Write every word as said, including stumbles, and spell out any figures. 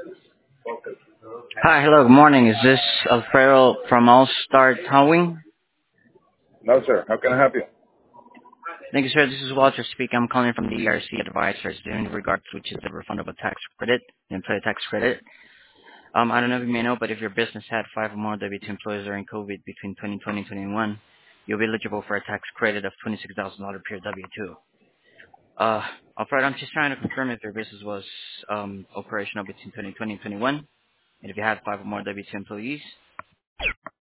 Hi, hello, good morning. Is this Alfredo from All Star Towing? No, sir. How can I help you? Thank you, sir. This is Walter speaking. I'm calling from the E R C Advisors in regards to which is the refundable tax credit, the employee tax credit. Um, I don't know if you may know, but if your business had five or more W two employees during COVID between twenty twenty and twenty-one, you'll be eligible for a tax credit of twenty-six thousand dollars per W two. Uh, Alfredo, I'm just trying to confirm if your business was um, operational between twenty twenty and twenty-one, and if you had five or more W two employees.